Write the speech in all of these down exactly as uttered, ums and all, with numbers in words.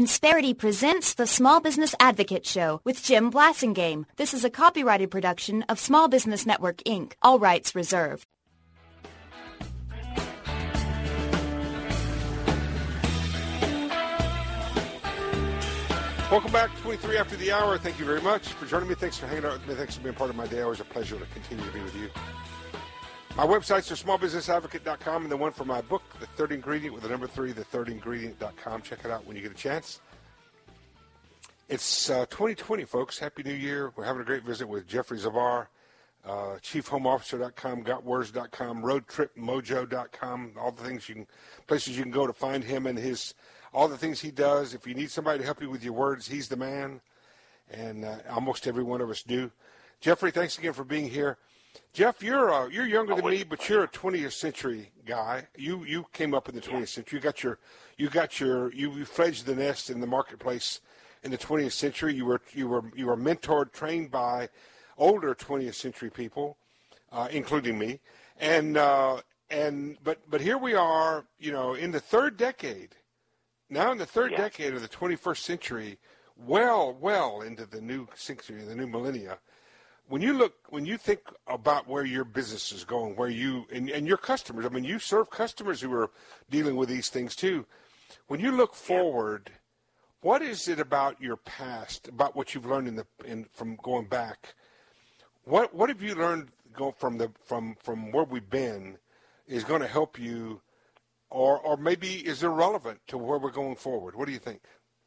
Insperity presents the Small Business Advocate Show with Jim Blasingame. This is a copyrighted production of Small Business Network, Incorporated. All rights reserved. Welcome back, twenty-three after the hour. Thank you very much for joining me. Thanks for hanging out with me. Thanks for being part of my day. Always a pleasure to continue to be with you. My websites are small business advocate dot com and the one for my book, The Third Ingredient, with the number three, the third ingredient dot com. Check it out when you get a chance. It's uh, twenty twenty, folks. Happy New Year. We're having a great visit with Jeffrey Zavar, uh, chief home officer dot com, got words dot com, road trip mojo dot com, all the things you can, places you can go to find him and his, all the things he does. If you need somebody to help you with your words, he's the man. And uh, almost every one of us do. Jeffrey, thanks again for being here. Jeff, you're uh, you're younger than me, but you're a twentieth century guy. You you came up in the twentieth century. You got your you got your you, you fledged the nest in the marketplace in the twentieth century. You were you were you were mentored, trained by older twentieth century people, uh, including me. And uh, and but but here we are, you know, in the third decade. Now in the third yeah. decade of the twenty-first century, well well into the new century, the new millennia. When you look, when you think about where your business is going, where you, and, and your customers, I mean, you serve customers who are dealing with these things too. When you look forward, what is it about your past, about what you've learned in the, in, from going back? What, what have you learned go from the, from, from where we've been is going to help you, or, or maybe is irrelevant to where we're going forward? What do you think?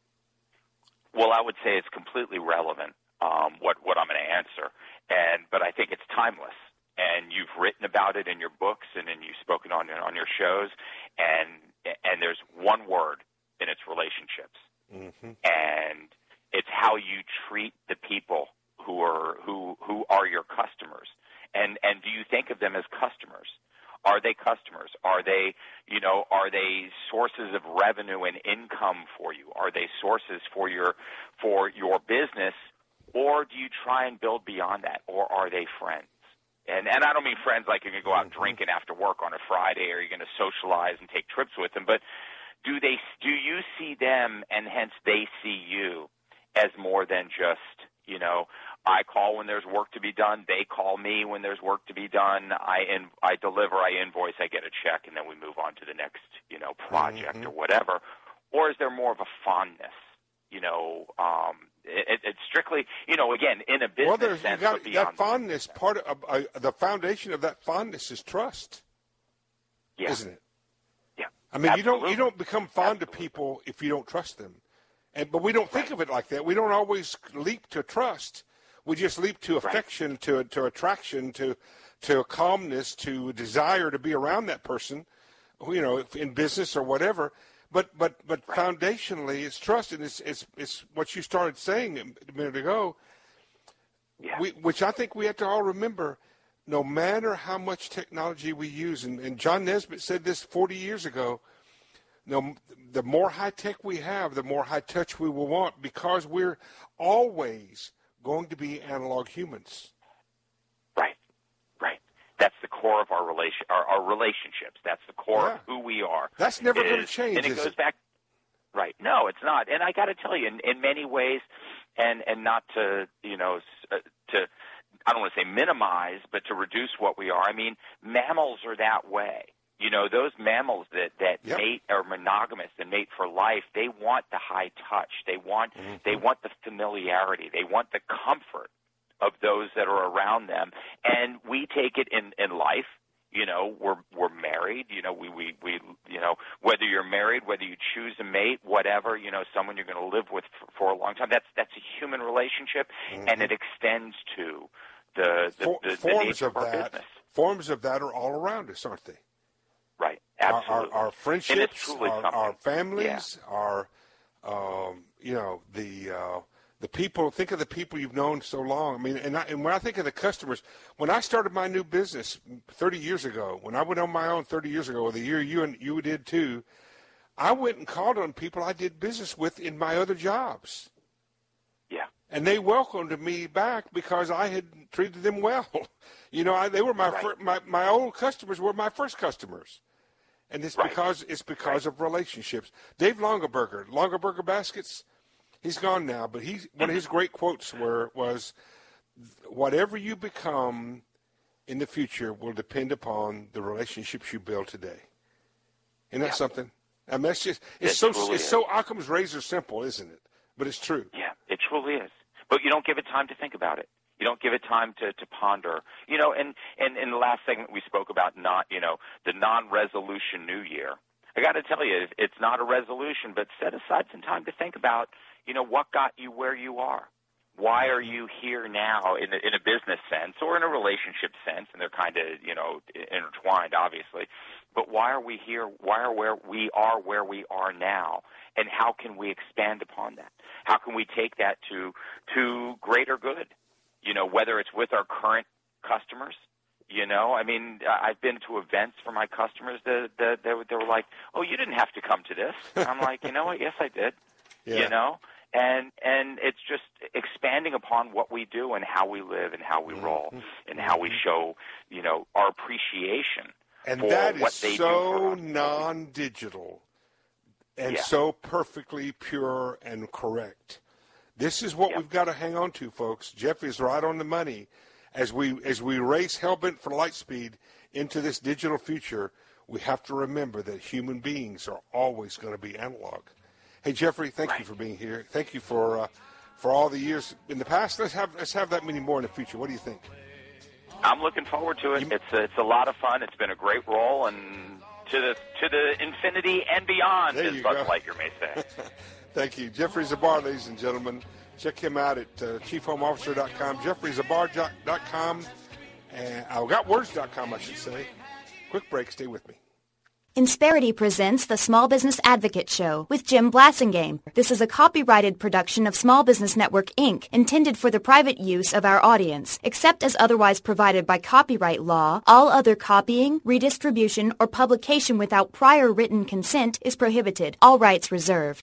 Well, I would say it's completely relevant. Um, what, what I'm going to answer. And, but I think it's timeless. And you've written about it in your books and then you've spoken on, on your shows. And, and there's one word and it's relationships. Mm-hmm. And it's how you treat the people who are, who, who are your customers. And, and do you think of them as customers? Are they customers? Are they, you know, are they sources of revenue and income for you? Are they sources for your, for your business? Or do you try and build beyond that? Or are they friends? And and I don't mean friends like you can go out drinking after work on a Friday or you're going to socialize and take trips with them. But do they? Do you see them and hence they see you as more than just, you know, I call when there's work to be done. They call me when there's work to be done. I in, I deliver, I invoice, I get a check, and then we move on to the next, you know, project mm-hmm. or whatever. Or is there more of a fondness? You know, um, it, it's strictly, you know, again, in a business well, there's, sense, you got, but beyond that fondness, part of uh, the foundation of that fondness is trust, yeah. isn't it? Yeah. I mean, Absolutely. you don't you don't become fond Absolutely. of people if you don't trust them, and but we don't think right. of it like that. We don't always leap to trust. We just leap to affection, right. to to attraction, to to calmness, to desire to be around that person, you know, in business or whatever. But but but right. foundationally, it's trust, and it's it's it's what you started saying a minute ago. Yeah. We, which I think we have to all remember. No matter how much technology we use, and, and John Nesbitt said this forty years ago. No, the more high tech we have, the more high touch we will want, because we're always going to be analog humans. That's the core of our relation, our, our relationships. That's the core yeah. of who we are. That's never is, going to change, and it is goes it? back. Right? No, it's not. And I got to tell you, in, in many ways, and and not to you know uh, to I don't want to say minimize, but to reduce what we are. I mean, mammals are that way. You know, those mammals that that yep. mate are monogamous and mate for life. They want the high touch. They want mm-hmm. they want the familiarity. They want the comfort of those that are around them, and we take it in, in life. You know, we're we're married. You know, we, we, we you know whether you're married, whether you choose a mate, whatever. You know, someone you're going to live with for, for a long time. That's that's a human relationship, mm-hmm. and it extends to the the, For, the, the forms nature of, of our that. business. Forms of that are all around us, aren't they? Right. Absolutely. Our, our, our friendships, our, our families, yeah. our um, you know the. Uh, The people, think of the people you've known so long. I mean, and, I, and when I think of the customers, when I started my new business thirty years ago, when I went on my own thirty years ago, or the year you and you did too, I went and called on people I did business with in my other jobs. Yeah. And they welcomed me back because I had treated them well. You know, I, they were my, right. fir- my my old customers were my first customers. And it's Right. because it's because Right. of relationships. Dave Longaberger, Longaberger Baskets, he's gone now, but he one of his great quotes were was, "Whatever you become in the future will depend upon the relationships you build today." Isn't that Yeah. something? I mean, it's just it's It so truly it's is. so Occam's razor simple, isn't it? But it's true. Yeah, it truly is. But you don't give it time to think about it. You don't give it time to, to ponder. You know, and, and in the last segment we spoke about not, you know, the non-resolution New Year. I got to tell you, it- it's not a resolution, but set aside some time to think about, you know, what got you where you are. Why are you here now in a, in a business sense or in a relationship sense? And they're kind of, you know, intertwined, obviously. But why are we here? Why are where we are where we are now? And how can we expand upon that? How can we take that to to greater good? You know, whether it's with our current customers. You know, I mean, I've been to events for my customers that, that they, they were like, "Oh, you didn't have to come to this." And I'm like, you know what? Yes, I did. Yeah. You know. And and it's just expanding upon what we do and how we live and how we roll and how we show, you know, our appreciation And for that what is they so do for us. non-digital and Yeah. so perfectly pure and correct. This is what Yep. we've got to hang on to, folks. Jeff is right on the money. As we as we race hellbent for light speed into this digital future, we have to remember that human beings are always going to be analog. Hey, Jeffrey, thank Right. you for being here. Thank you for uh, for all the years in the past. Let's have let's have that many more in the future. What do you think? I'm looking forward to it. You- It's a, it's a lot of fun. It's been a great role, and to the to the infinity and beyond, There as you Buzz go. Lightyear may say. Thank you. Jeffrey Zabar, ladies and gentlemen. Check him out at uh, chief home officer dot com, jeffrey zabar dot com, and I got words dot com, I should say. Quick break. Stay with me. Insperity presents the Small Business Advocate Show with Jim Blassingame. This is a copyrighted production of Small Business Network, Incorporated, intended for the private use of our audience. Except as otherwise provided by copyright law, all other copying, redistribution, or publication without prior written consent is prohibited. All rights reserved.